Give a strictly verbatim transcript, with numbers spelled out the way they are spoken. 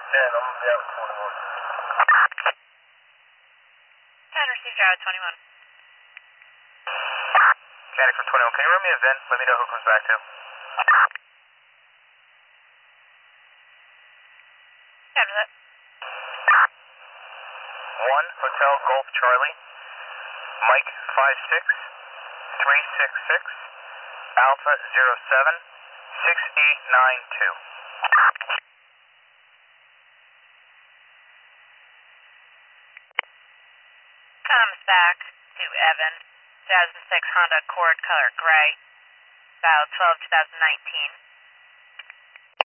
ten, I'm gonna be out twenty-one. ten, receive drive twenty-one. Mechanic from twenty-one, can you run me a vent? Let me know who comes back to. After that. one, Hotel Golf Charlie, Mike five six, three six six, Alpha zero seven, six eight nine two. Comes back to Evan, two thousand six Honda Accord color gray, about twelve two thousand nineteen.